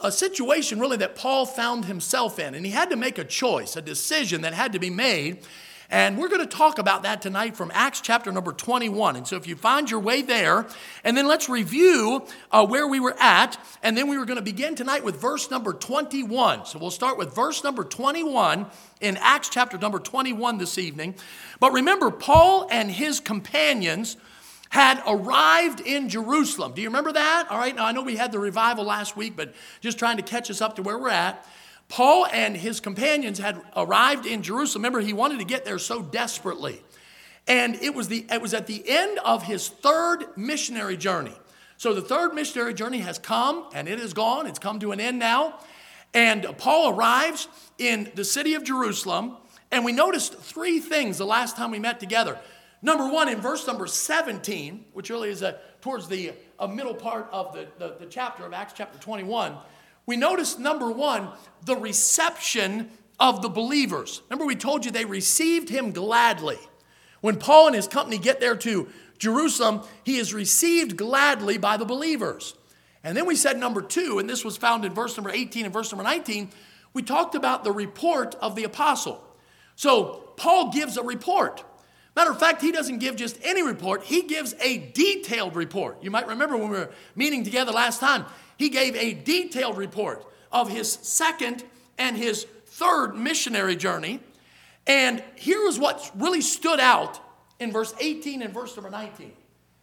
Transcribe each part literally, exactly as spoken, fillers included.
a situation really that Paul found himself in. And he had to make a choice, a decision that had to be made. And we're going to talk about that tonight from Acts chapter number twenty-one. And so if you find your way there, and then let's review uh, where we were at. And then we were going to begin tonight with verse number twenty-one. So we'll start with verse number twenty-one in Acts chapter number twenty-one this evening. But remember, Paul and his companions had arrived in Jerusalem. Do you remember that? All right, now I know we had the revival last week, but just trying to catch us up to where we're at. Paul and his companions had arrived in Jerusalem. Remember, he wanted to get there so desperately. And it was, the, it was at the end of his third missionary journey. So the third missionary journey has come, and it is gone. It's come to an end now. And Paul arrives in the city of Jerusalem, and we noticed three things the last time we met together. Number one, in verse number seventeen, which really is a, towards the a middle part of the, the, the chapter of Acts chapter twenty-one, we noticed, number one, the reception of the believers. Remember, we told you they received him gladly. When Paul and his company get there to Jerusalem, he is received gladly by the believers. And then we said number two, and this was found in verse number eighteen and verse number nineteen, we talked about the report of the apostle. So Paul gives a report. Matter of fact, he doesn't give just any report. He gives a detailed report. You might remember when we were meeting together last time, he gave a detailed report of his second and his third missionary journey. And here is what really stood out in verse eighteen and verse number nineteen.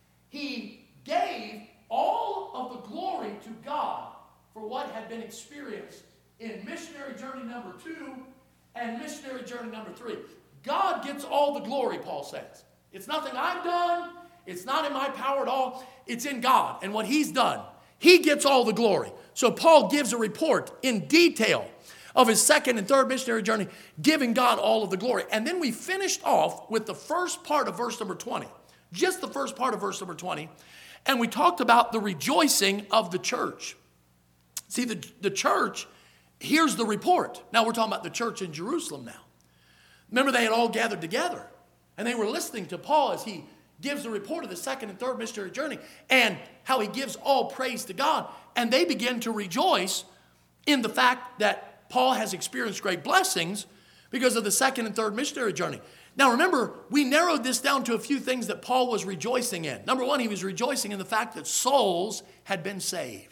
He gave all of the glory to God for what had been experienced in missionary journey number two and missionary journey number three. God gets all the glory, Paul says. It's nothing I've done. It's not in my power at all. It's in God and what he's done. He gets all the glory. So Paul gives a report in detail of his second and third missionary journey, giving God all of the glory. And then we finished off with the first part of verse number twenty. Just the first part of verse number twenty. And we talked about the rejoicing of the church. See, the, the church, here's the report. Now we're talking about the church in Jerusalem now. Remember, they had all gathered together, and they were listening to Paul as he gives the report of the second and third missionary journey and how he gives all praise to God. And they begin to rejoice in the fact that Paul has experienced great blessings because of the second and third missionary journey. Now, remember, we narrowed this down to a few things that Paul was rejoicing in. Number one, he was rejoicing in the fact that souls had been saved.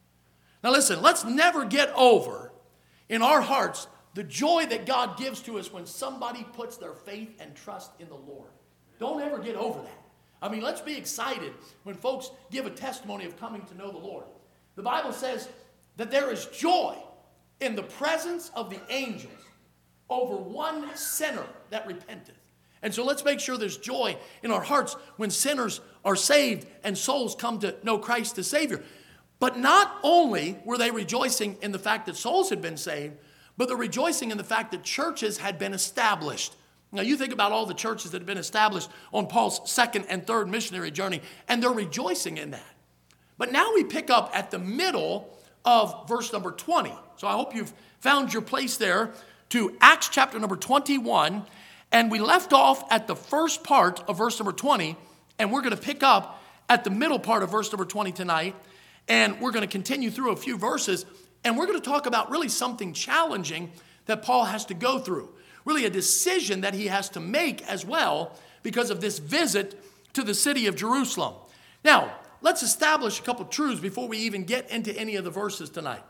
Now, listen, let's never get over in our hearts the joy that God gives to us when somebody puts their faith and trust in the Lord. Don't ever get over that. I mean, let's be excited when folks give a testimony of coming to know the Lord. The Bible says that there is joy in the presence of the angels over one sinner that repenteth. And so let's make sure there's joy in our hearts when sinners are saved and souls come to know Christ as Savior. But not only were they rejoicing in the fact that souls had been saved, but they're rejoicing in the fact that churches had been established. Now, you think about all the churches that have been established on Paul's second and third missionary journey, and they're rejoicing in that. But now we pick up at the middle of verse number twenty. So I hope you've found your place there to Acts chapter number twenty-one. And we left off at the first part of verse number twenty, and we're going to pick up at the middle part of verse number twenty tonight. And we're going to continue through a few verses. And we're going to talk about really something challenging that Paul has to go through. Really a decision that he has to make as well because of this visit to the city of Jerusalem. Now, let's establish a couple truths before we even get into any of the verses tonight.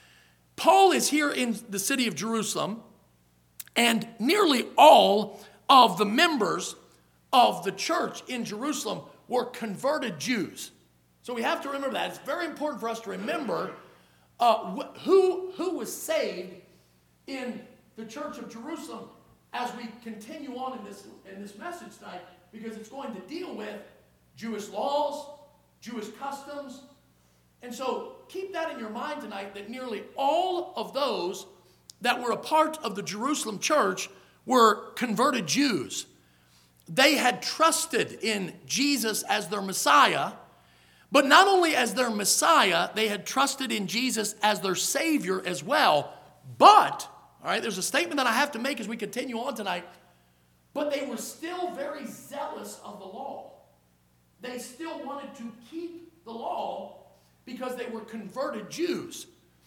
Paul is here in the city of Jerusalem, and nearly all of the members of the church in Jerusalem were converted Jews. So we have to remember that. It's very important for us to remember Uh, who, who was saved in the church of Jerusalem as we continue on in this, in this message tonight, because it's going to deal with Jewish laws, Jewish customs. And so keep that in your mind tonight, that nearly all of those that were a part of the Jerusalem church were converted Jews. They had trusted in Jesus as their Messiah. But not only as their Messiah, they had trusted in Jesus as their Savior as well. But, all right, there's a statement that I have to make as we continue on tonight. But they were still very zealous of the law. They still wanted to keep the law because they were converted Jews.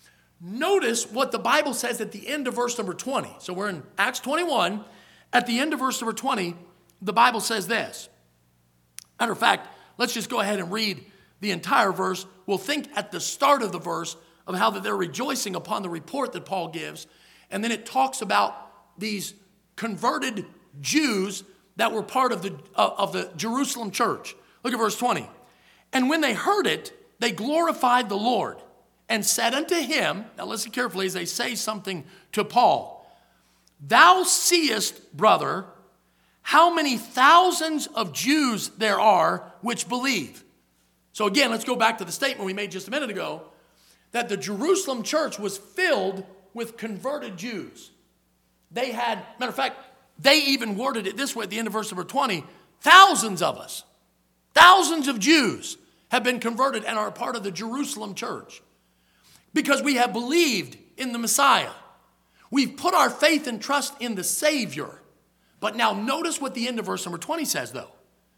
notice what the Bible says at the end of verse number twenty. So we're in Acts twenty-one. At the end of verse number twenty, the Bible says this. Matter of fact, let's just go ahead and read the entire verse. We'll think at the start of the verse of how that they're rejoicing upon the report that Paul gives. And then it talks about these converted Jews that were part of the, uh, of the Jerusalem church. Look at verse twenty. And when they heard it, they glorified the Lord and said unto him, now listen carefully as they say something to Paul, thou seest, brother, how many thousands of Jews there are which believe. So again, let's go back to the statement we made just a minute ago, that the Jerusalem church was filled with converted Jews. They had, matter of fact, they even worded it this way at the end of verse number twenty, thousands of us, thousands of Jews have been converted and are a part of the Jerusalem church because we have believed in the Messiah. We've put our faith and trust in the Savior. But now notice what the end of verse number twenty says, though.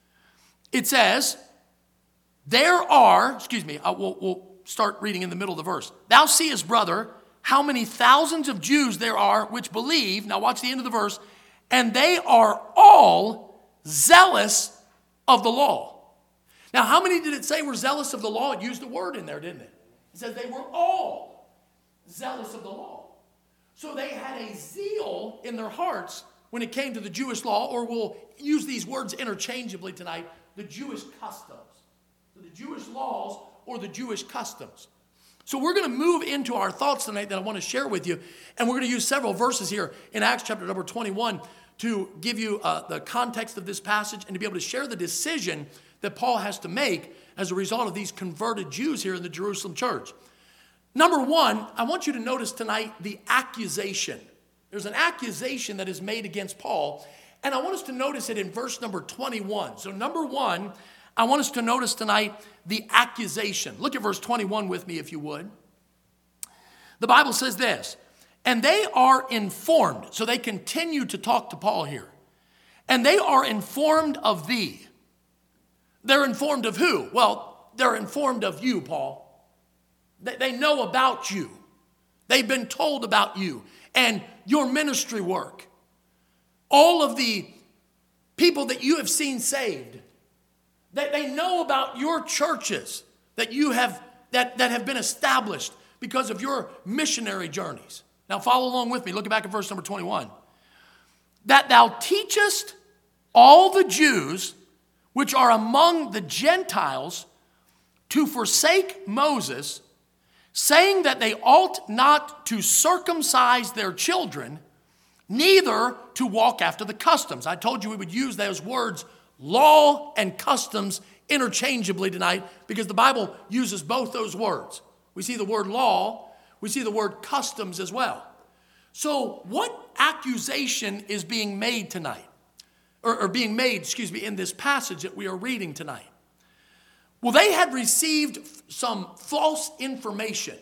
It says, there are, excuse me, I will, we'll start reading in the middle of the verse. Thou seest, brother, how many thousands of Jews there are which believe. Now watch the end of the verse. And they are all zealous of the law. Now, how many did it say were zealous of the law? It used a word in there, didn't it? It says they were all zealous of the law. So they had a zeal in their hearts when it came to the Jewish law, or we'll use these words interchangeably tonight, the Jewish customs. So the Jewish laws or the Jewish customs. So we're going to move into our thoughts tonight that I want to share with you. And we're going to use several verses here in Acts chapter number twenty-one to give you uh, the context of this passage and to be able to share the decision that Paul has to make as a result of these converted Jews here in the Jerusalem church. Number one, I want you to notice tonight the accusation. There's an accusation that is made against Paul, and I want us to notice it in verse number twenty-one. So number one, I want us to notice tonight the accusation. Look at verse twenty-one with me, if you would. The Bible says this, and they are informed. So they continue to talk to Paul here. And they are informed of thee. They're informed of who? Well, they're informed of you, Paul. They, they know about you. They've been told about you and your ministry work. All of the people that you have seen saved. They, they know about your churches that you have that, that have been established because of your missionary journeys. Now follow along with me. Look back at verse number twenty-one. That thou teachest all the Jews which are among the Gentiles to forsake Moses, saying that they ought not to circumcise their children, neither to walk after the customs. I told you we would use those words, law and customs, interchangeably tonight because the Bible uses both those words. We see the word law, we see the word customs as well. So what accusation is being made tonight? Or, or being made, excuse me, in this passage that we are reading tonight? Well, they had received some false information.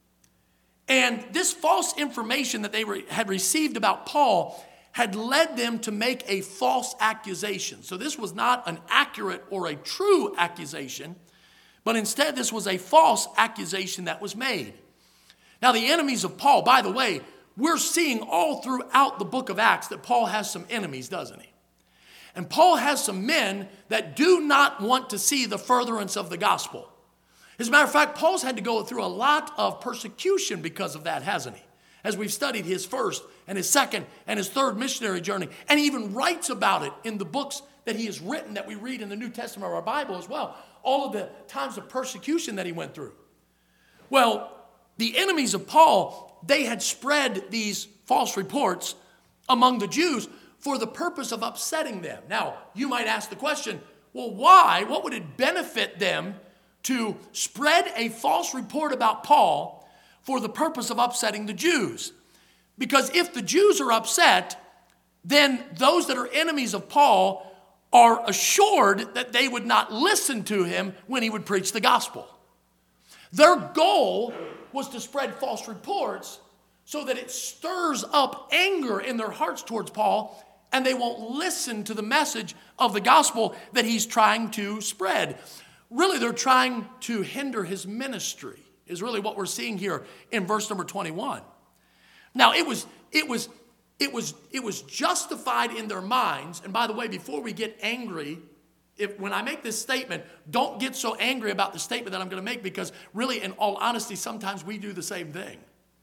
And this false information that they re- had received about Paul had led them to make a false accusation. So this was not an accurate or a true accusation, but instead this was a false accusation that was made. Now the enemies of Paul, by the way, we're seeing all throughout the book of Acts that Paul has some enemies, doesn't he? And Paul has some men that do not want to see the furtherance of the gospel. As a matter of fact, Paul's had to go through a lot of persecution because of that, hasn't he? As we've studied his first and his second and his third missionary journey. And he even writes about it in the books that he has written that we read in the New Testament of our Bible as well. All of the times of persecution that he went through. Well, the enemies of Paul, they had spread these false reports among the Jews for the purpose of upsetting them. Now, you might ask the question, well, why? What would it benefit them to spread a false report about Paul for the purpose of upsetting the Jews? Because if the Jews are upset, then those that are enemies of Paul are assured that they would not listen to him when he would preach the gospel. Their goal was to spread false reports so that it stirs up anger in their hearts towards Paul, and they won't listen to the message of the gospel that he's trying to spread. Really, they're trying to hinder his ministry. is really what we're seeing here in verse number twenty-one. Now, it was, it was, it was, it was justified in their minds. And by the way, before we get angry, if when I make this statement, don't get so angry about the statement that I'm going to make, because really, in all honesty, sometimes we do the same thing.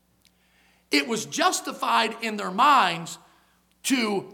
It was justified in their minds to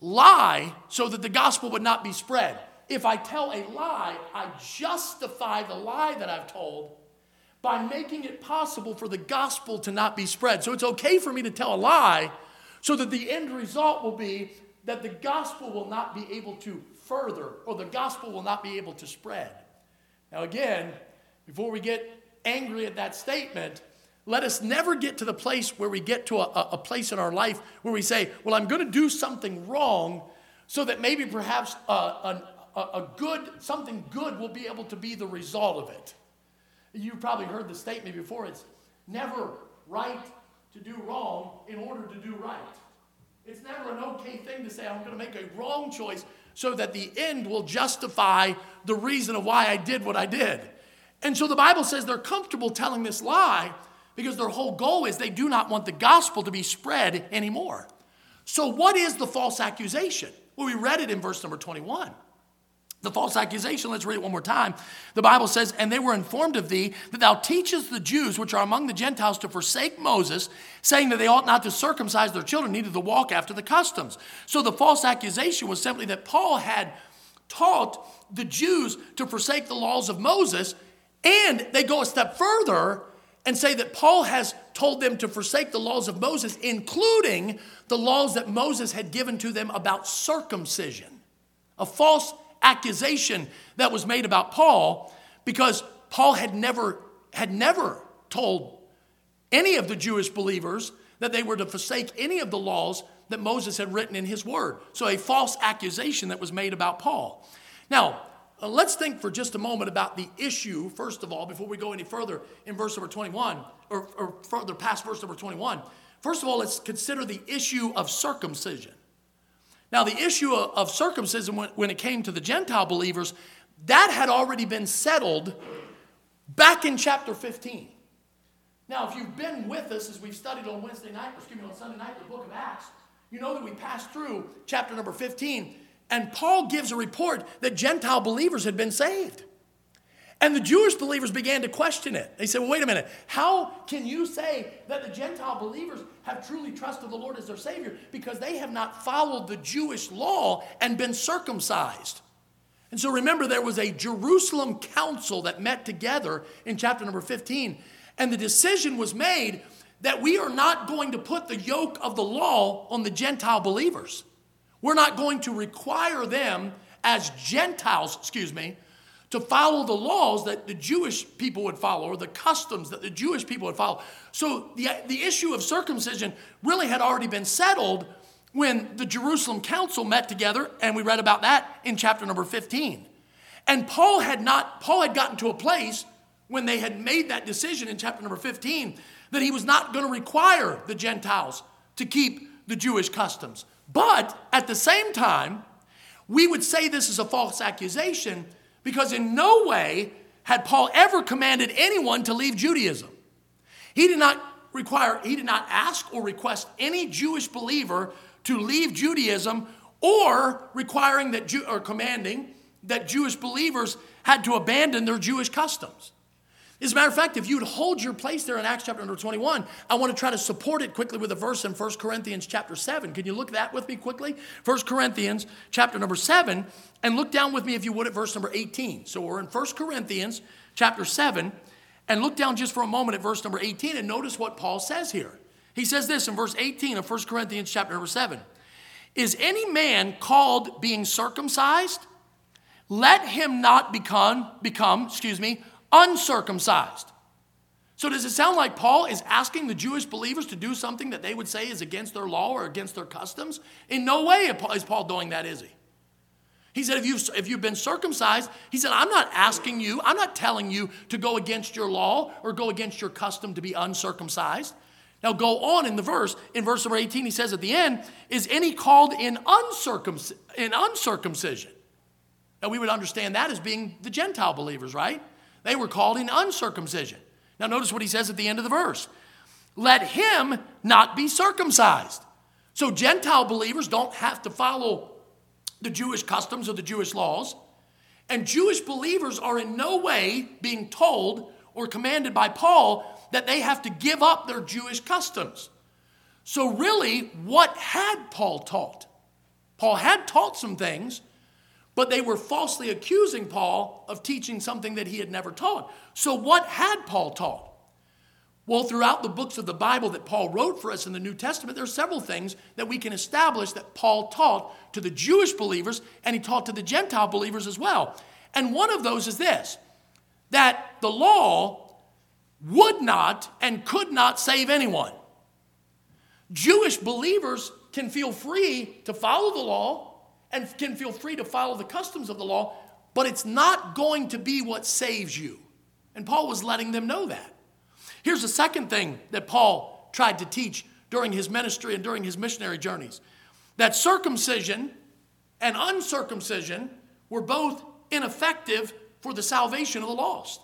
lie so that the gospel would not be spread. If I tell a lie, I justify the lie that I've told by making it possible for the gospel to not be spread. So it's okay for me to tell a lie so that the end result will be that the gospel will not be able to further, or the gospel will not be able to spread. Now again, before we get angry at that statement, let us never get to the place where we get to a, a place in our life where we say, well, I'm going to do something wrong so that maybe perhaps a, a, a good, something good will be able to be the result of it. You've probably heard the statement before. It's never right to do wrong in order to do right. It's never an okay thing to say, I'm going to make a wrong choice so that the end will justify the reason of why I did what I did. And so the Bible says they're comfortable telling this lie because their whole goal is they do not want the gospel to be spread anymore. So what is the false accusation? Well, we read it in verse number twenty-one. The false accusation, let's read it one more time. The Bible says, and they were informed of thee that thou teachest the Jews which are among the Gentiles to forsake Moses, saying that they ought not to circumcise their children, neither to walk after the customs. So the false accusation was simply that Paul had taught the Jews to forsake the laws of Moses, and they go a step further and say that Paul has told them to forsake the laws of Moses, including the laws that Moses had given to them about circumcision. A false accusation that was made about Paul, because Paul had never had never told any of the Jewish believers that they were to forsake any of the laws that Moses had written in his word. So a false accusation that was made about Paul. Now, uh, let's think for just a moment about the issue, first of all, before we go any further in verse number twenty-one, or, or further past verse number twenty-one. First of all, let's consider the issue of circumcision. Now, the issue of circumcision, when it came to the Gentile believers, that had already been settled back in chapter fifteen. Now, if you've been with us as we've studied on Wednesday night, excuse me, on Sunday night, the book of Acts, you know that we passed through chapter number fifteen, and Paul gives a report that Gentile believers had been saved. And the Jewish believers began to question it. They said, well, wait a minute. How can you say that the Gentile believers have truly trusted the Lord as their Savior because they have not followed the Jewish law and been circumcised? And so remember, there was a Jerusalem council that met together in chapter number fifteen. And the decision was made that we are not going to put the yoke of the law on the Gentile believers. We're not going to require them as Gentiles, excuse me, to follow the laws that the Jewish people would follow, or the customs that the Jewish people would follow. So the, the issue of circumcision really had already been settled when the Jerusalem council met together, and we read about that in chapter number fifteen. And Paul had not, Paul had gotten to a place when they had made that decision in chapter number fifteen that he was not going to require the Gentiles to keep the Jewish customs. But at the same time, we would say this is a false accusation, because in no way had Paul ever commanded anyone to leave Judaism. He did not require, he did not ask or request any Jewish believer to leave Judaism, or requiring that, Jew, or commanding that Jewish believers had to abandon their Jewish customs. As a matter of fact, if you'd hold your place there in Acts chapter number twenty-one, I want to try to support it quickly with a verse in First Corinthians chapter seven. Can you look at that with me quickly? First Corinthians chapter number seven, and look down with me, if you would, at verse number eighteen. So we're in First Corinthians chapter seven, and look down just for a moment at verse number eighteen, and notice what Paul says here. He says this in verse eighteen of First Corinthians chapter number seven. Is any man called being circumcised? Let him not become, become, excuse me, uncircumcised. So does it sound like Paul is asking the Jewish believers to do something that they would say is against their law or against their customs? In no way is Paul doing that, is he? He said, if you've, if you've been circumcised, he said, I'm not asking you, I'm not telling you to go against your law or go against your custom to be uncircumcised. Now go on in the verse. In verse number eighteen, he says at the end, is any called in, uncircumc- in uncircumcision? Now we would understand that as being the Gentile believers, right? They were called in uncircumcision. Now notice what he says at the end of the verse. Let him not be circumcised. So Gentile believers don't have to follow the Jewish customs or the Jewish laws. And Jewish believers are in no way being told or commanded by Paul that they have to give up their Jewish customs. So really, what had Paul taught? Paul had taught some things, but they were falsely accusing Paul of teaching something that he had never taught. So what had Paul taught? Well, throughout the books of the Bible that Paul wrote for us in the New Testament, there are several things that we can establish that Paul taught to the Jewish believers, and he taught to the Gentile believers as well. And one of those is this, that the law would not and could not save anyone. Jewish believers can feel free to follow the law and can feel free to follow the customs of the law, but it's not going to be what saves you. And Paul was letting them know that. Here's the second thing that Paul tried to teach during his ministry and during his missionary journeys, that circumcision and uncircumcision were both ineffective for the salvation of the lost.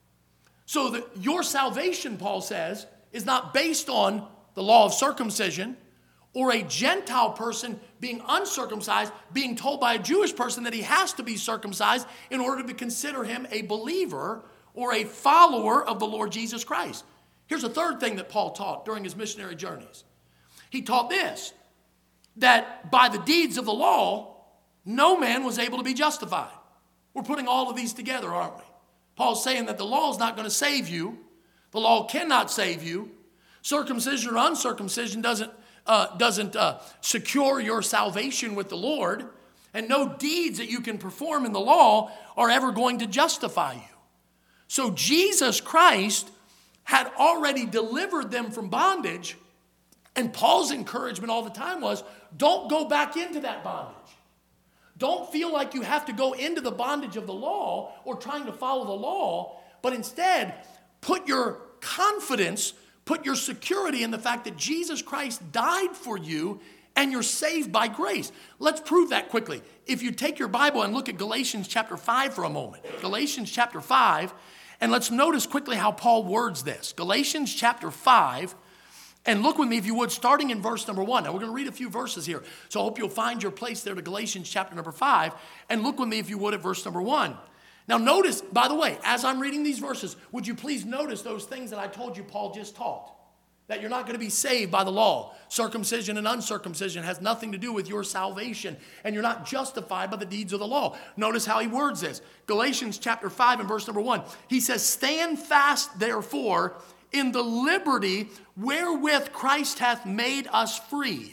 So that your salvation, Paul says, is not based on the law of circumcision or a Gentile person being uncircumcised, being told by a Jewish person that he has to be circumcised in order to consider him a believer or a follower of the Lord Jesus Christ. Here's a third thing that Paul taught during his missionary journeys. He taught this, that by the deeds of the law, no man was able to be justified. We're putting all of these together, aren't we? Paul's saying that the law is not going to save you. The law cannot save you. Circumcision or uncircumcision doesn't, uh, doesn't uh, secure your salvation with the Lord. And no deeds that you can perform in the law are ever going to justify you. So Jesus Christ had already delivered them from bondage, and Paul's encouragement all the time was, don't go back into that bondage. Don't feel like you have to go into the bondage of the law or trying to follow the law, but instead put your confidence, put your security in the fact that Jesus Christ died for you and you're saved by grace. Let's prove that quickly. If you take your Bible and look at Galatians chapter five for a moment. Galatians chapter five, and let's notice quickly how Paul words this. Galatians chapter five, and look with me if you would, starting in verse number one. Now we're going to read a few verses here, so I hope you'll find your place there to Galatians chapter number five, and look with me if you would at verse number one. Now notice, by the way, as I'm reading these verses, would you please notice those things that I told you Paul just taught? That you're not going to be saved by the law. Circumcision and uncircumcision has nothing to do with your salvation, and you're not justified by the deeds of the law. Notice how he words this. Galatians chapter five and verse number one. He says, stand fast, therefore, in the liberty wherewith Christ hath made us free.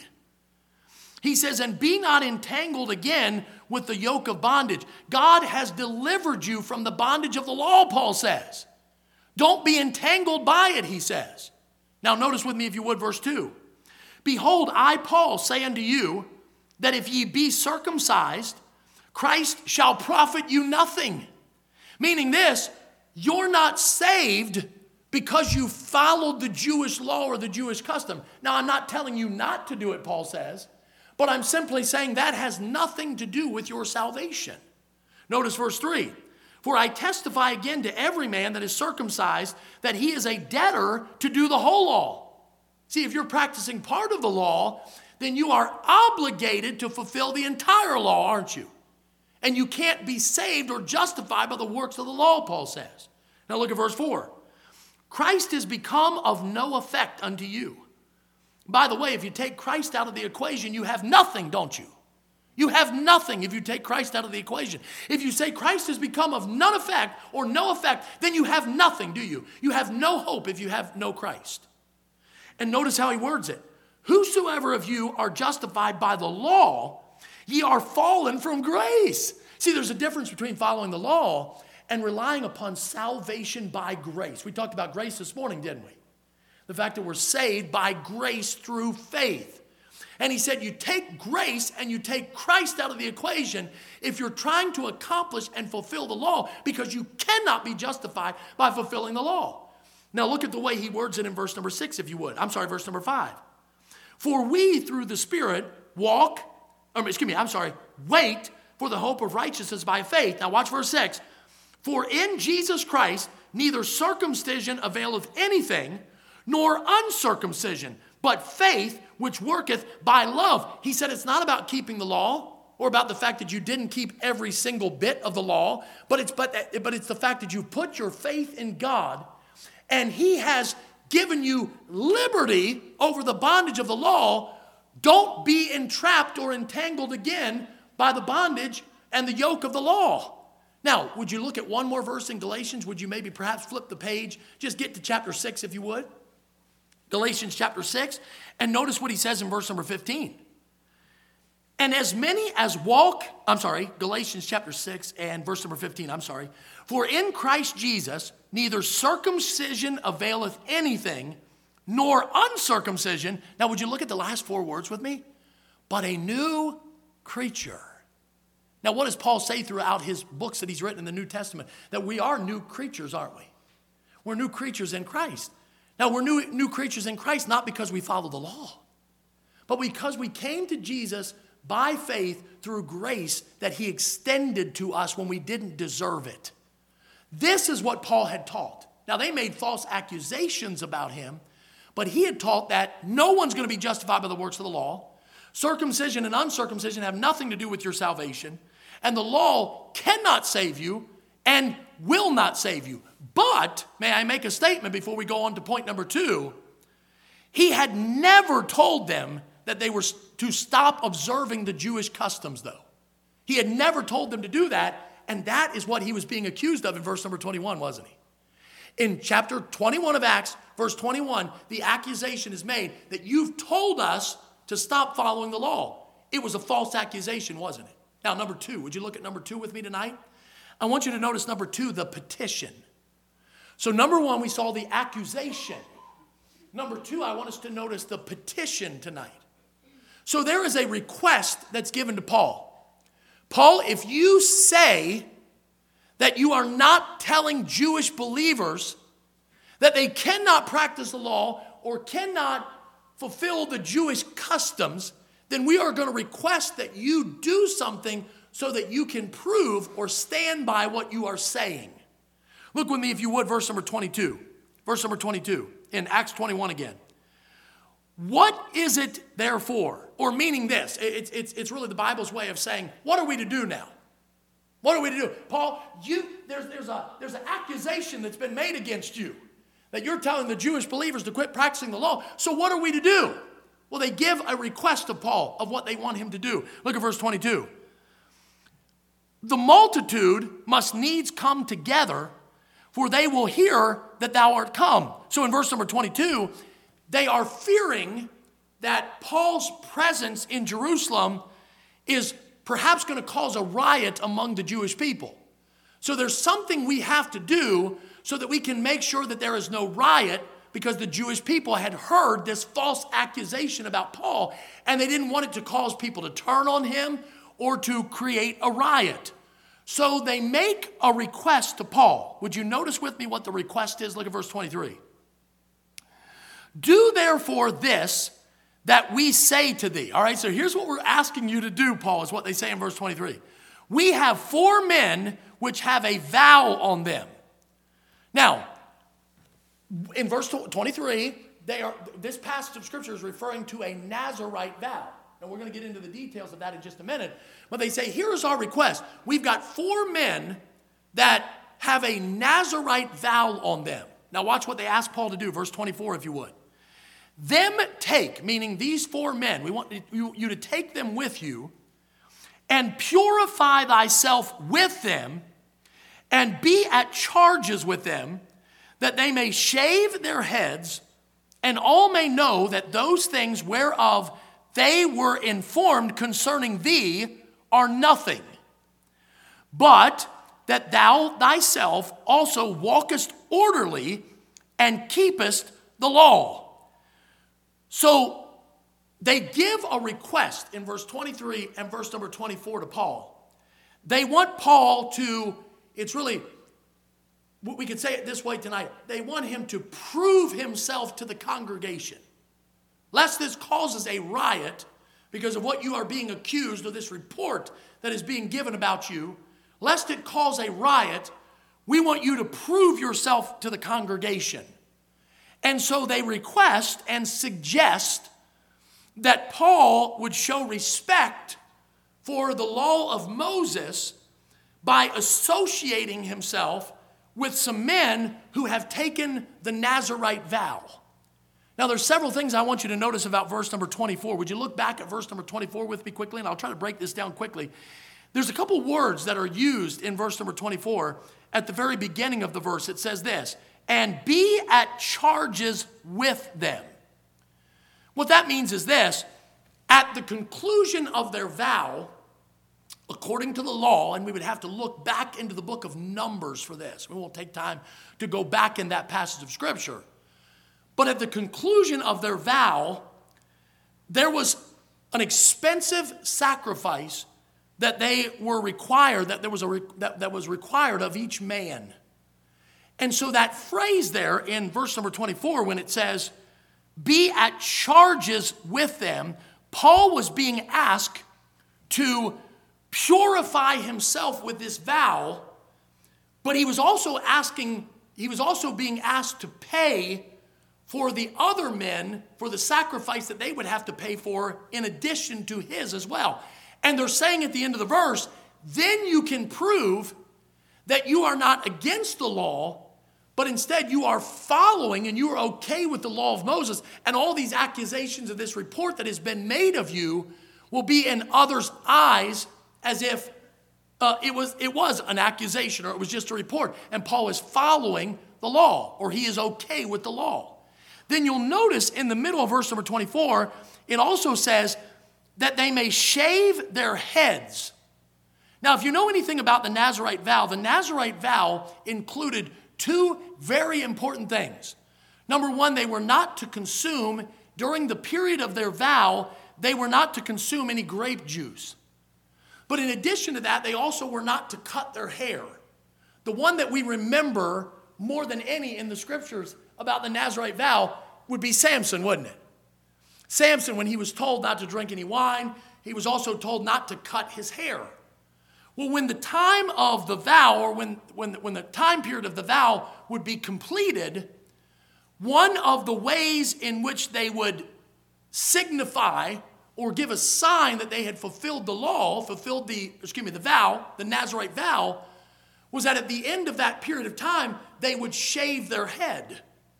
He says, and be not entangled again with the yoke of bondage. God has delivered you from the bondage of the law, Paul says. Don't be entangled by it, he says. Now notice with me if you would verse two. Behold, I, Paul, say unto you, that if ye be circumcised, Christ shall profit you nothing. Meaning this, you're not saved because you followed the Jewish law or the Jewish custom. Now I'm not telling you not to do it, Paul says, but I'm simply saying that has nothing to do with your salvation. Notice verse three. For I testify again to every man that is circumcised that he is a debtor to do the whole law. See, if you're practicing part of the law, then you are obligated to fulfill the entire law, aren't you? And you can't be saved or justified by the works of the law, Paul says. Now look at verse four. Christ is become of no effect unto you. By the way, if you take Christ out of the equation, you have nothing, don't you? You have nothing if you take Christ out of the equation. If you say Christ has become of none effect or no effect, then you have nothing, do you? You have no hope if you have no Christ. And notice how he words it. Whosoever of you are justified by the law, ye are fallen from grace. See, there's a difference between following the law and relying upon salvation by grace. We talked about grace this morning, didn't we? The fact that we're saved by grace through faith. And he said you take grace and you take Christ out of the equation if you're trying to accomplish and fulfill the law, because you cannot be justified by fulfilling the law. Now look at the way he words it in verse number six, if you would. I'm sorry, verse number five. For we through the Spirit walk, or excuse me, I'm sorry, wait for the hope of righteousness by faith. Now watch verse six. For in Jesus Christ neither circumcision availeth anything, nor uncircumcision, but faith which worketh by love. He said it's not about keeping the law or about the fact that you didn't keep every single bit of the law, but it's, but, but it's the fact that you put your faith in God, and he has given you liberty over the bondage of the law. Don't be entrapped or entangled again by the bondage and the yoke of the law. Now, would you look at one more verse in Galatians? Would you maybe perhaps flip the page? Just get to chapter six if you would. Galatians chapter six. And notice what he says in verse number fifteen. And as many as walk, I'm sorry, Galatians chapter six and verse number fifteen, I'm sorry. For in Christ Jesus, neither circumcision availeth anything, nor uncircumcision. Now, would you look at the last four words with me? But a new creature. Now, what does Paul say throughout his books that he's written in the New Testament? That we are new creatures, aren't we? We're new creatures in Christ. Now, we're new, new creatures in Christ not because we follow the law, but because we came to Jesus by faith through grace that he extended to us when we didn't deserve it. This is what Paul had taught. Now, they made false accusations about him, but he had taught that no one's going to be justified by the works of the law. Circumcision and uncircumcision have nothing to do with your salvation. And the law cannot save you and will not save you. But, may I make a statement before we go on to point number two? He had never told them that they were to stop observing the Jewish customs, though. He had never told them to do that, and that is what he was being accused of in verse number twenty-one, wasn't he? In chapter twenty-one of Acts, verse twenty-one, the accusation is made that you've told us to stop following the law. It was a false accusation, wasn't it? Now, number two, would you look at number two with me tonight? I want you to notice number two, the petition. So number one, we saw the accusation. Number two, I want us to notice the petition tonight. So there is a request that's given to Paul. Paul, if you say that you are not telling Jewish believers that they cannot practice the law or cannot fulfill the Jewish customs, then we are going to request that you do something so that you can prove or stand by what you are saying. Look with me, if you would, verse number twenty-two. Verse number twenty-two in Acts twenty-one again. What is it therefore? Or meaning this, it's, it's, it's really the Bible's way of saying, what are we to do now? What are we to do? Paul, you, there's, there's, a, there's an accusation that's been made against you that you're telling the Jewish believers to quit practicing the law. So what are we to do? Well, they give a request to Paul of what they want him to do. Look at verse twenty-two. The multitude must needs come together, for they will hear that thou art come. So in verse number twenty-two, they are fearing that Paul's presence in Jerusalem is perhaps going to cause a riot among the Jewish people. So there's something we have to do so that we can make sure that there is no riot, because the Jewish people had heard this false accusation about Paul, and they didn't want it to cause people to turn on him or to create a riot. So they make a request to Paul. Would you notice with me what the request is? Look at verse twenty-three. Do therefore this that we say to thee. All right, so here's what we're asking you to do, Paul, is what they say in verse twenty-three. We have four men which have a vow on them. Now, in verse twenty-three, they are, this passage of Scripture is referring to a Nazirite vow. And we're going to get into the details of that in just a minute. But they say, here's our request. We've got four men that have a Nazirite vow on them. Now watch what they ask Paul to do. Verse twenty-four, if you would. Them take, meaning these four men, we want you, you to take them with you and purify thyself with them and be at charges with them, that they may shave their heads, and all may know that those things whereof they were informed concerning thee are nothing, but that thou thyself also walkest orderly and keepest the law. So they give a request in verse twenty-three and verse number twenty-four to Paul. They want Paul to, it's really, we could say it this way tonight, they want him to prove himself to the congregation. Lest this causes a riot because of what you are being accused of, this report that is being given about you, lest it cause a riot, we want you to prove yourself to the congregation. And so they request and suggest that Paul would show respect for the law of Moses by associating himself with some men who have taken the Nazirite vow. Now, there's several things I want you to notice about verse number twenty-four. Would you look back at verse number twenty-four with me quickly? And I'll try to break this down quickly. There's a couple words that are used in verse number twenty-four. At the very beginning of the verse, it says this, and be at charges with them. What that means is this, at the conclusion of their vow, according to the law, and we would have to look back into the book of Numbers for this. We won't take time to go back in that passage of Scripture. But at the conclusion of their vow, there was an expensive sacrifice that they were required, that there was a that, that was required of each man. And so that phrase there in verse number twenty-four, when it says, be at charges with them, Paul was being asked to purify himself with this vow, but he was also asking, he was also being asked to pay for the other men, for the sacrifice that they would have to pay for in addition to his as well. And they're saying at the end of the verse, then you can prove that you are not against the law, but instead you are following and you are okay with the law of Moses. And all these accusations of this report that has been made of you will be in others' eyes as if uh, it was, it was an accusation or it was just a report. And Paul is following the law, or he is okay with the law. Then you'll notice in the middle of verse number twenty-four, it also says that they may shave their heads. Now, if you know anything about the Nazirite vow, the Nazirite vow included two very important things. Number one, they were not to consume, during the period of their vow, they were not to consume any grape juice. But in addition to that, they also were not to cut their hair. The one that we remember more than any in the scriptures about the Nazirite vow would be Samson, wouldn't it? Samson, when he was told not to drink any wine, he was also told not to cut his hair. Well, when the time of the vow, or when, when, when the time period of the vow would be completed, one of the ways in which they would signify or give a sign that they had fulfilled the law, fulfilled the, excuse me, the vow, the Nazirite vow, was that at the end of that period of time, they would shave their head.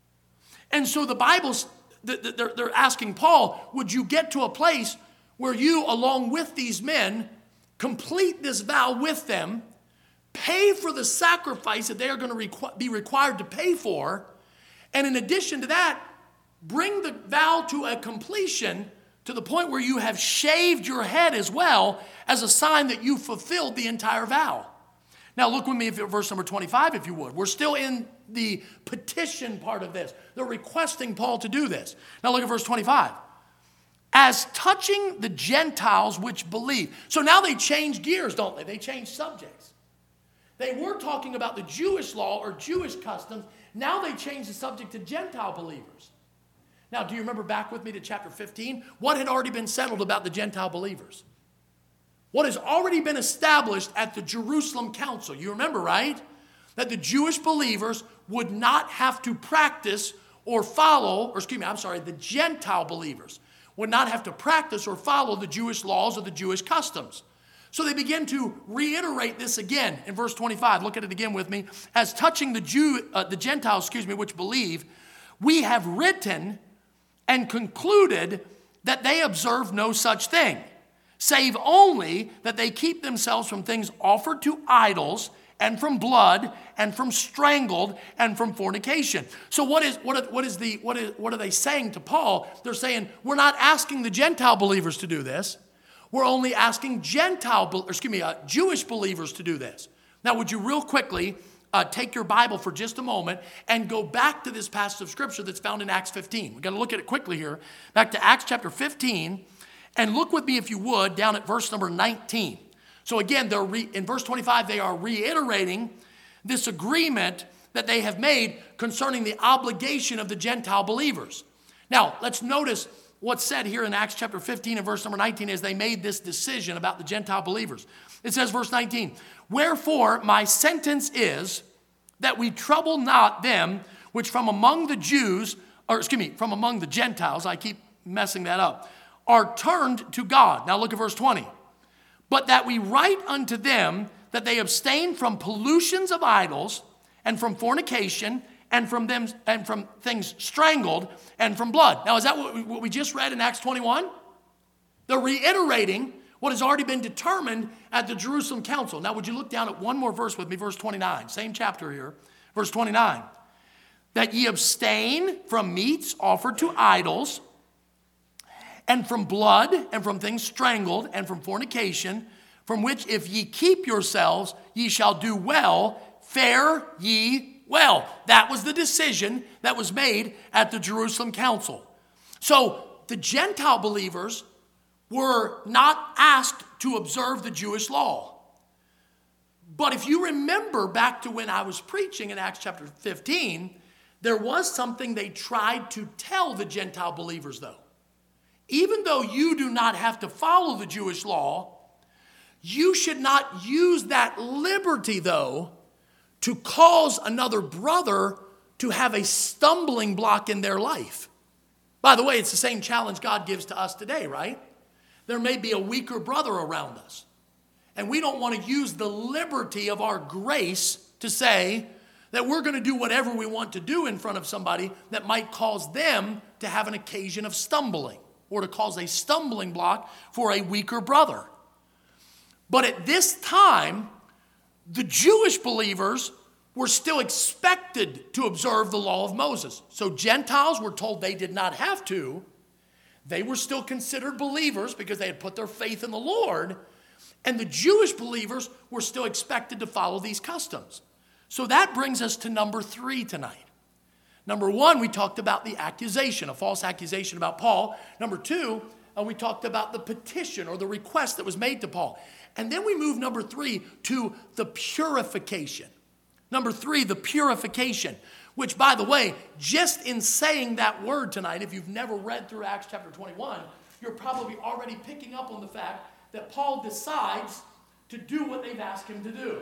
And so the Bible's, they're asking Paul, would you get to a place where you, along with these men, complete this vow with them, pay for the sacrifice that they are going to requ- be required to pay for, and in addition to that, bring the vow to a completion to the point where you have shaved your head as well as a sign that you fulfilled the entire vow. Now look with me at verse number twenty-five, if you would. We're still in the petition part of this. They're requesting Paul to do this. Now look at verse twenty-five. As touching the Gentiles which believe. So now they change gears, don't they? They change subjects. They were talking about the Jewish law or Jewish customs. Now they change the subject to Gentile believers. Now, do you remember back with me to chapter fifteen? What had already been settled about the Gentile believers? What has already been established at the Jerusalem Council? You remember, right? That the Jewish believers would not have to practice or follow, or excuse me, I'm sorry, the Gentile believers would not have to practice or follow the Jewish laws or the Jewish customs. So they begin to reiterate this again in verse twenty-five. Look at it again with me. As touching the Jew, uh, the Gentiles, excuse me, which believe, we have written and concluded that they observe no such thing, save only that they keep themselves from things offered to idols, and from blood, and from strangled, and from fornication. So what is what, what is the what is what are they saying to Paul? They're saying, we're not asking the Gentile believers to do this. We're only asking Gentile, or excuse me, uh, Jewish believers to do this. Now, would you real quickly uh, take your Bible for just a moment and go back to this passage of Scripture that's found in Acts fifteen. We've got to look at it quickly here. Back to Acts chapter fifteen, and look with me, if you would, down at verse number nineteen. So again, they're re- in verse twenty-five, they are reiterating this agreement that they have made concerning the obligation of the Gentile believers. Now, let's notice what's said here in Acts chapter fifteen and verse number nineteen as they made this decision about the Gentile believers. It says, verse nineteen, wherefore my sentence is that we trouble not them which from among the Jews, or excuse me, from among the Gentiles, I keep messing that up, are turned to God. Now look at verse twenty. But that we write unto them that they abstain from pollutions of idols, and from fornication, and from them and from things strangled, and from blood. Now, is that what we, what we just read in Acts twenty-one? They're reiterating what has already been determined at the Jerusalem Council. Now, would you look down at one more verse with me, verse twenty-nine, same chapter here, verse twenty-nine. That ye abstain from meats offered to idols, and from blood, and from things strangled, and from fornication, from which if ye keep yourselves, ye shall do well, fare ye well. That was the decision that was made at the Jerusalem Council. So the Gentile believers were not asked to observe the Jewish law. But if you remember back to when I was preaching in Acts chapter fifteen, there was something they tried to tell the Gentile believers though. Even though you do not have to follow the Jewish law, you should not use that liberty though to cause another brother to have a stumbling block in their life. By the way, it's the same challenge God gives to us today, right? There may be a weaker brother around us. And we don't want to use the liberty of our grace to say that we're going to do whatever we want to do in front of somebody that might cause them to have an occasion of stumbling or to cause a stumbling block for a weaker brother. But at this time, the Jewish believers were still expected to observe the law of Moses. So Gentiles were told they did not have to. They were still considered believers because they had put their faith in the Lord. And the Jewish believers were still expected to follow these customs. So that brings us to number three tonight. Number one, we talked about the accusation, a false accusation about Paul. Number two, uh, we talked about the petition or the request that was made to Paul. And then we move, number three, to the purification. Number three, the purification, which, by the way, just in saying that word tonight, if you've never read through Acts chapter twenty-one, you're probably already picking up on the fact that Paul decides to do what they've asked him to do.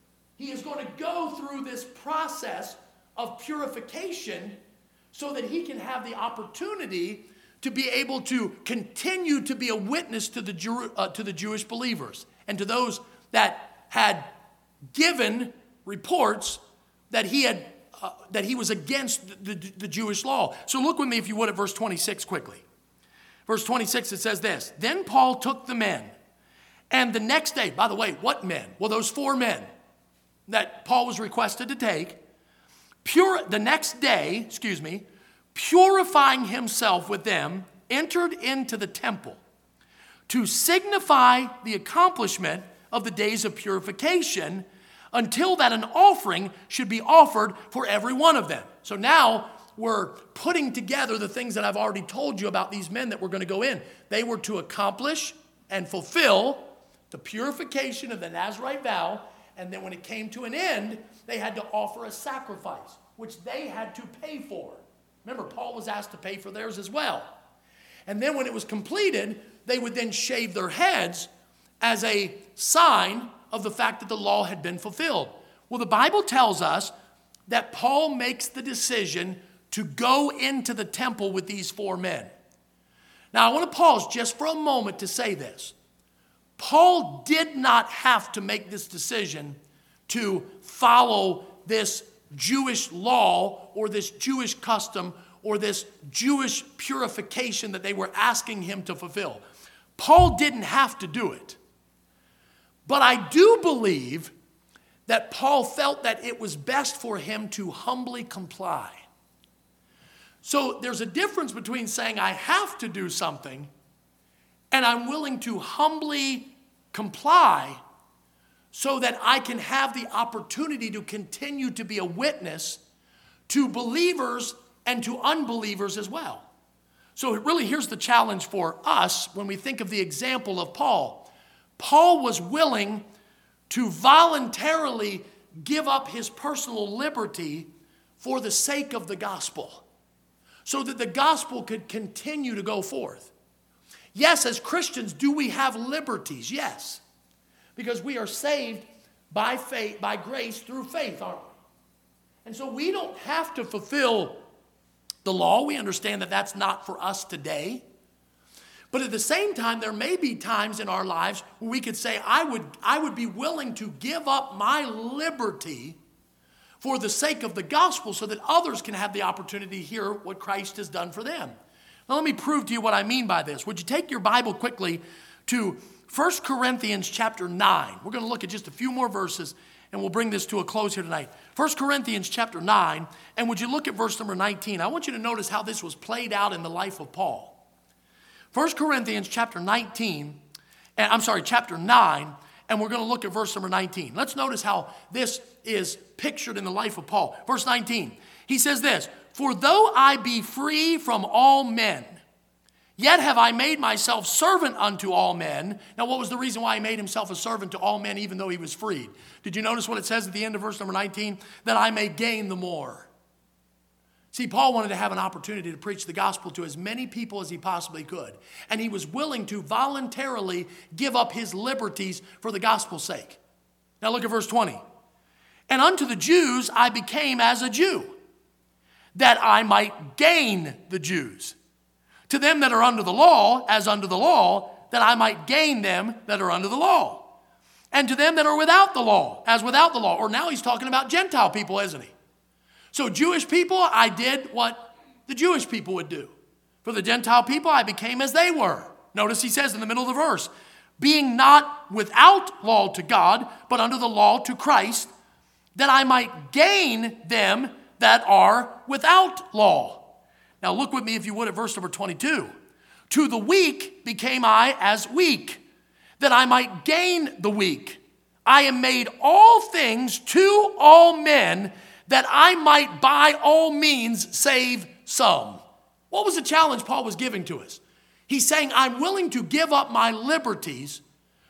He is going to go through this process of purification so that he can have the opportunity to be able to continue to be a witness to the, Jew, uh, to the Jewish believers and to those that had given reports that he had uh, that he was against the, the, the Jewish law. So look with me, if you would, at verse twenty-six quickly. Verse twenty-six, it says this: Then Paul took the men, and the next day, by the way, what men? Well, those four men that Paul was requested to take, pure the next day, excuse me, purifying himself with them, entered into the temple to signify the accomplishment of the days of purification, until that an offering should be offered for every one of them. So now we're putting together the things that I've already told you about these men that were going to go in. They were to accomplish and fulfill the purification of the Nazirite vow, and then when it came to an end, they had to offer a sacrifice, which they had to pay for. Remember, Paul was asked to pay for theirs as well. And then when it was completed, they would then shave their heads as a sign of the fact that the law had been fulfilled. Well, the Bible tells us that Paul makes the decision to go into the temple with these four men. Now, I want to pause just for a moment to say this. Paul did not have to make this decision to follow this Jewish law or this Jewish custom or this Jewish purification that they were asking him to fulfill. Paul didn't have to do it. But I do believe that Paul felt that it was best for him to humbly comply. So there's a difference between saying I have to do something and I'm willing to humbly comply so that I can have the opportunity to continue to be a witness to believers and to unbelievers as well. So really, here's the challenge for us when we think of the example of Paul. Paul was willing to voluntarily give up his personal liberty for the sake of the gospel, so that the gospel could continue to go forth. Yes, as Christians, do we have liberties? Yes, because we are saved by faith, by grace through faith, aren't we? And so we don't have to fulfill the law. We understand that that's not for us today. But at the same time, there may be times in our lives where we could say, I would, I would be willing to give up my liberty for the sake of the gospel so that others can have the opportunity to hear what Christ has done for them. Now let me prove to you what I mean by this. Would you take your Bible quickly to First Corinthians chapter nine. We're going to look at just a few more verses and we'll bring this to a close here tonight. First Corinthians chapter nine, and would you look at verse number nineteen? I want you to notice how this was played out in the life of Paul. First Corinthians chapter nineteen, and I'm sorry, chapter nine, and we're going to look at verse number nineteen. Let's notice how this is pictured in the life of Paul. Verse nineteen, he says this, "For though I be free from all men, yet have I made myself servant unto all men." Now, what was the reason why he made himself a servant to all men even though he was freed? Did you notice what it says at the end of verse number nineteen? That I may gain the more. See, Paul wanted to have an opportunity to preach the gospel to as many people as he possibly could. And he was willing to voluntarily give up his liberties for the gospel's sake. Now look at verse twenty. "And unto the Jews I became as a Jew, that I might gain the Jews. To them that are under the law, as under the law, that I might gain them that are under the law. And to them that are without the law, as without the law." Or now he's talking about Gentile people, isn't he? So Jewish people, I did what the Jewish people would do. For the Gentile people, I became as they were. Notice he says in the middle of the verse, "Being not without law to God, but under the law to Christ, that I might gain them that are without law." Now look with me, if you would, at verse number twenty-two. "To the weak became I as weak, that I might gain the weak. I am made all things to all men, that I might by all means save some." What was the challenge Paul was giving to us? He's saying, I'm willing to give up my liberties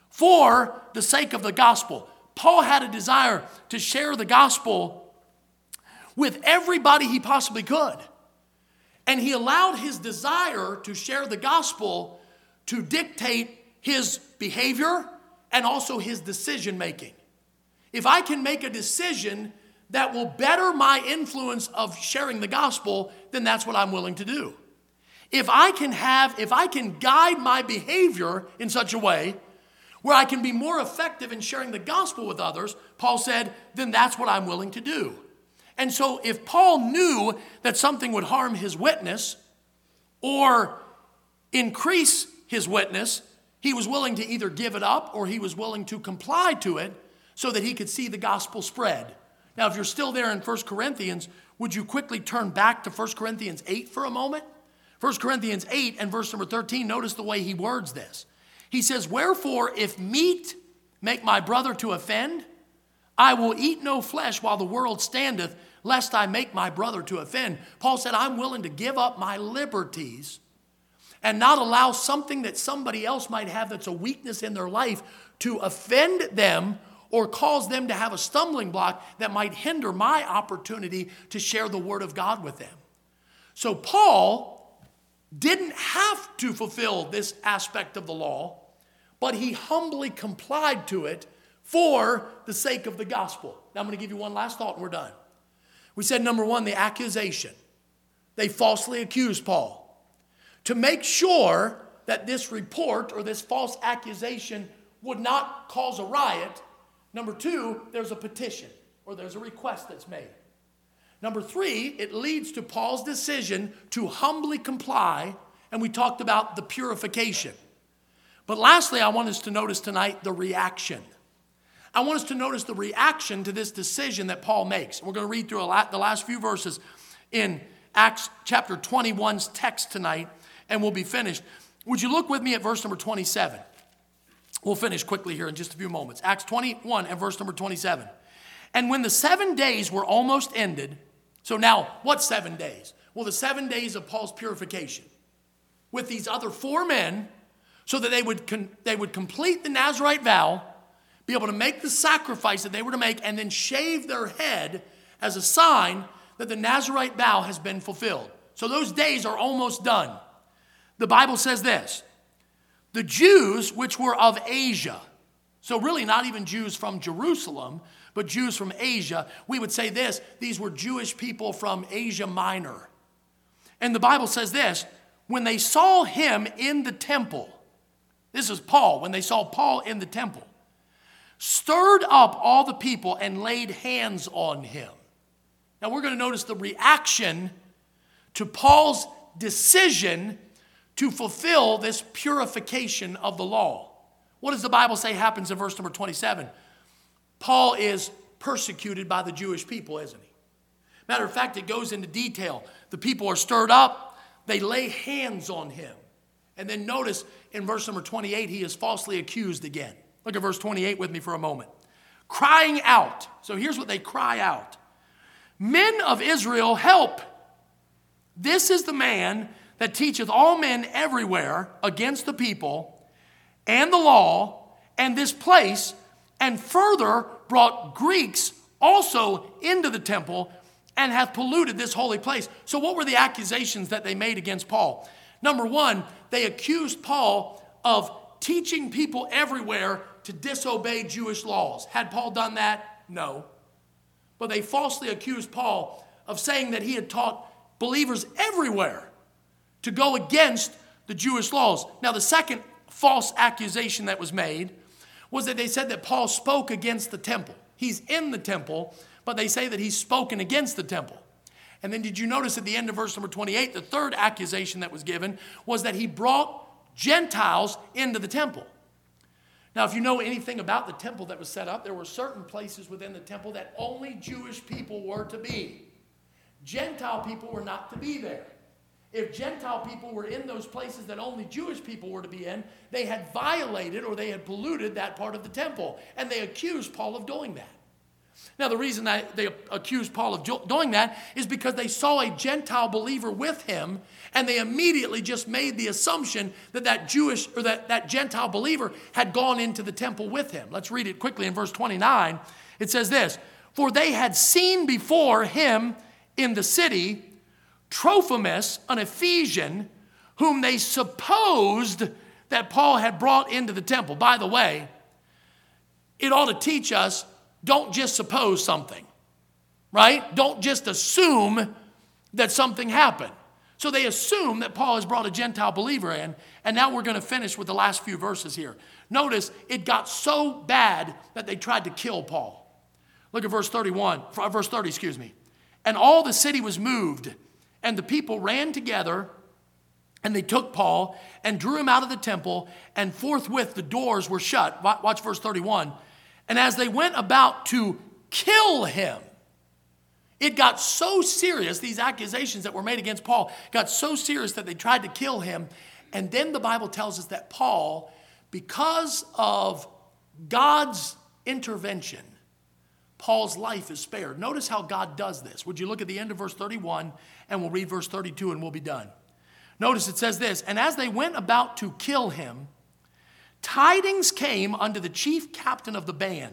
for the sake of the gospel. Paul had a desire to share the gospel with everybody he possibly could. And he allowed his desire to share the gospel to dictate his behavior and also his decision making. If I can make a decision that will better my influence of sharing the gospel, then that's what I'm willing to do. If I can have, if I can guide my behavior in such a way where I can be more effective in sharing the gospel with others, Paul said, then that's what I'm willing to do. And so if Paul knew that something would harm his witness or increase his witness, he was willing to either give it up or he was willing to comply to it so that he could see the gospel spread. Now, if you're still there in First Corinthians, would you quickly turn back to First Corinthians eight for a moment? First Corinthians eight and verse number thirteen, notice the way he words this. He says, "Wherefore, if meat make my brother to offend, I will eat no flesh while the world standeth, lest I make my brother to offend." Paul said, I'm willing to give up my liberties and not allow something that somebody else might have that's a weakness in their life to offend them or cause them to have a stumbling block that might hinder my opportunity to share the word of God with them. So Paul didn't have to fulfill this aspect of the law, but he humbly complied to it for the sake of the gospel. Now I'm going to give you one last thought and we're done. We said, number one, the accusation. They falsely accused Paul. To make sure that this report or this false accusation would not cause a riot, number two, there's a petition or there's a request that's made. Number three, it leads to Paul's decision to humbly comply, and we talked about the purification. But lastly, I want us to notice tonight the reaction. I want us to notice the reaction to this decision that Paul makes. We're going to read through a lot, the last few verses in Acts chapter twenty-one's text tonight, and we'll be finished. Would you look with me at verse number twenty-seven? We'll finish quickly here in just a few moments. Acts twenty-one and verse number twenty-seven. "And when the seven days were almost ended," so now, what seven days? Well, the seven days of Paul's purification with these other four men so that they would, con- they would complete the Nazirite vow, be able to make the sacrifice that they were to make, and then shave their head as a sign that the Nazirite vow has been fulfilled. So those days are almost done. The Bible says this, "The Jews which were of Asia," So really not even Jews from Jerusalem, but Jews from Asia. We would say this, these were Jewish people from Asia Minor. And the Bible says this, when they saw him in the temple, this is Paul, when they saw Paul in the temple, stirred up all the people and laid hands on him. Now we're going to notice the reaction to Paul's decision to fulfill this purification of the law. What does the Bible say happens in verse number twenty-seven? Paul is persecuted by the Jewish people, isn't he? Matter of fact, it goes into detail. The people are stirred up. They lay hands on him. And then notice in verse number twenty-eight, he is falsely accused again. Look at verse twenty-eight with me for a moment. Crying out. So here's what they cry out. Men of Israel, help. This is the man that teacheth all men everywhere against the people and the law and this place, and further brought Greeks also into the temple and hath polluted this holy place. So what were the accusations that they made against Paul? Number one, they accused Paul of teaching people everywhere to disobey Jewish laws. Had Paul done that? No. But they falsely accused Paul of saying that he had taught believers everywhere to go against the Jewish laws. Now, the second false accusation that was made was that they said that Paul spoke against the temple. He's in the temple, but they say that he's spoken against the temple. And then did you notice at the end of verse number twenty-eight, the third accusation that was given was that he brought Gentiles into the temple. Now, if you know anything about the temple that was set up, there were certain places within the temple that only Jewish people were to be. Gentile people were not to be there. If Gentile people were in those places that only Jewish people were to be in, they had violated or they had polluted that part of the temple. And they accused Paul of doing that. Now, the reason that they accused Paul of doing that is because they saw a Gentile believer with him, and they immediately just made the assumption that that Jewish or that, that Gentile believer had gone into the temple with him. Let's read it quickly in verse twenty-nine. It says this, for they had seen before him in the city Trophimus, an Ephesian, whom they supposed that Paul had brought into the temple. By the way, it ought to teach us, don't just suppose something, right? Don't just assume that something happened. So they assume that Paul has brought a Gentile believer in, and now we're going to finish with the last few verses here. Notice, it got so bad that they tried to kill Paul. Look at verse thirty-one, verse thirty, excuse me. And all the city was moved, and the people ran together, and they took Paul and drew him out of the temple, and forthwith the doors were shut. Watch verse thirty-one. And as they went about to kill him, it got so serious, these accusations that were made against Paul got so serious that they tried to kill him. And then the Bible tells us that Paul, because of God's intervention, Paul's life is spared. Notice how God does this. Would you look at the end of verse thirty-one, and we'll read verse thirty-two and we'll be done. Notice it says this, and as they went about to kill him, tidings came unto the chief captain of the band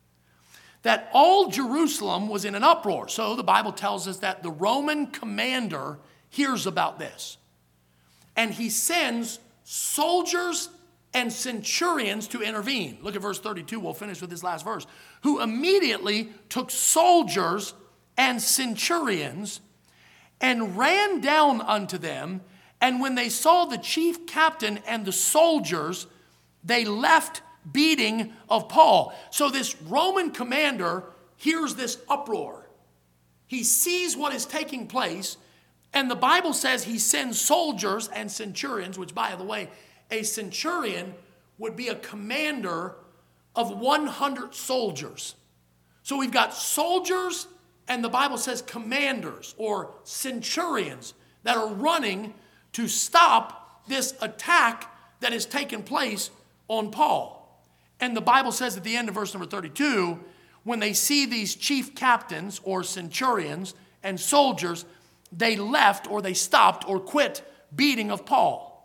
that all Jerusalem was in an uproar. So the Bible tells us that the Roman commander hears about this. And he sends soldiers and centurions to intervene. Look at verse thirty-two. We'll finish with this last verse. Who immediately took soldiers and centurions and ran down unto them. And when they saw the chief captain and the soldiers, they left beating of Paul. So this Roman commander hears this uproar. He sees what is taking place, and the Bible says he sends soldiers and centurions, which, by the way, a centurion would be a commander of one hundred soldiers. So we've got soldiers, and the Bible says commanders or centurions that are running to stop this attack that has taken place on Paul. And the Bible says at the end of verse number thirty-two, when they see these chief captains or centurions and soldiers, they left or they stopped or quit beating of Paul.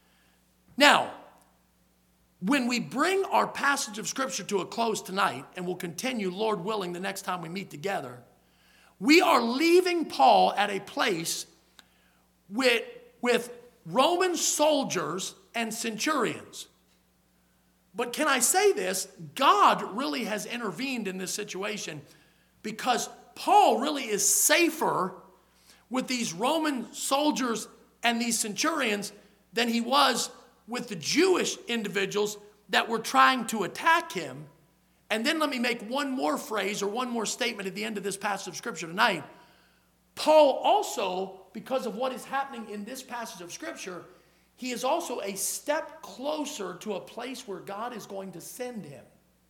Now, when we bring our passage of Scripture to a close tonight, and we'll continue, Lord willing, the next time we meet together, we are leaving Paul at a place with, with Roman soldiers and centurions. But can I say this? God really has intervened in this situation because Paul really is safer with these Roman soldiers and these centurions than he was with the Jewish individuals that were trying to attack him. And then let me make one more phrase or one more statement at the end of this passage of Scripture tonight. Paul also, because of what is happening in this passage of Scripture, he is also a step closer to a place where God is going to send him.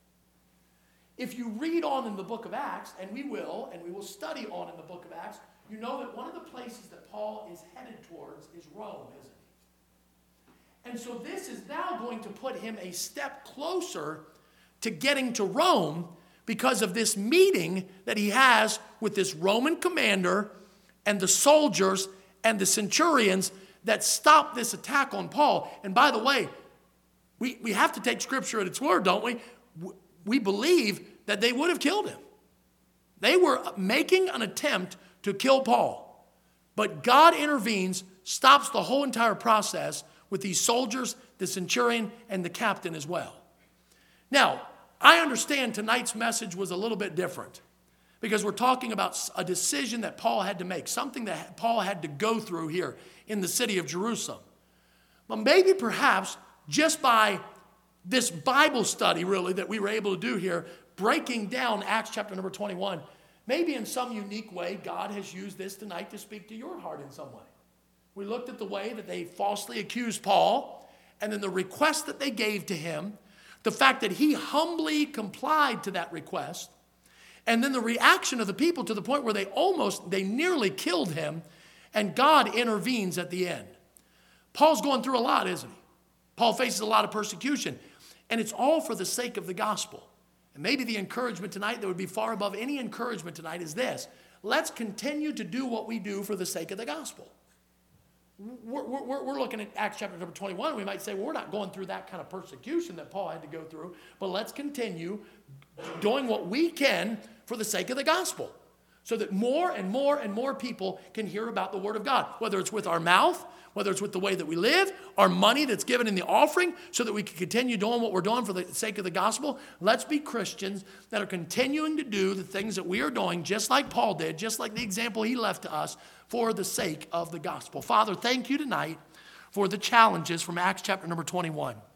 If you read on in the book of Acts, and we will, and we will study on in the book of Acts, you know that one of the places that Paul is headed towards is Rome, isn't he? And so this is now going to put him a step closer to getting to Rome because of this meeting that he has with this Roman commander and the soldiers and the centurions that stopped this attack on Paul. And by the way, we, we have to take Scripture at its word, don't we? We believe that they would have killed him. They were making an attempt to kill Paul. But God intervenes, stops the whole entire process with these soldiers, the centurion, and the captain as well. Now, I understand tonight's message was a little bit different because we're talking about a decision that Paul had to make, something that Paul had to go through here in the city of Jerusalem. But maybe perhaps just by this Bible study really that we were able to do here, breaking down Acts chapter number twenty-one, maybe in some unique way God has used this tonight to speak to your heart in some way. We looked at the way that they falsely accused Paul and then the request that they gave to him, the fact that he humbly complied to that request, and then the reaction of the people to the point where they almost, they nearly killed him, and God intervenes at the end. Paul's going through a lot, isn't he? Paul faces a lot of persecution, and it's all for the sake of the gospel. And maybe the encouragement tonight that would be far above any encouragement tonight is this: let's continue to do what we do for the sake of the gospel. We're, we're, we're looking at Acts chapter number twenty-one. We might say, well, we're not going through that kind of persecution that Paul had to go through, but let's continue doing what we can for the sake of the gospel so that more and more and more people can hear about the Word of God, whether it's with our mouth, whether it's with the way that we live, our money that's given in the offering, so that we can continue doing what we're doing for the sake of the gospel. Let's be Christians that are continuing to do the things that we are doing, just like Paul did, just like the example he left to us, for the sake of the gospel. Father, thank you tonight for the challenges from Acts chapter number twenty-one.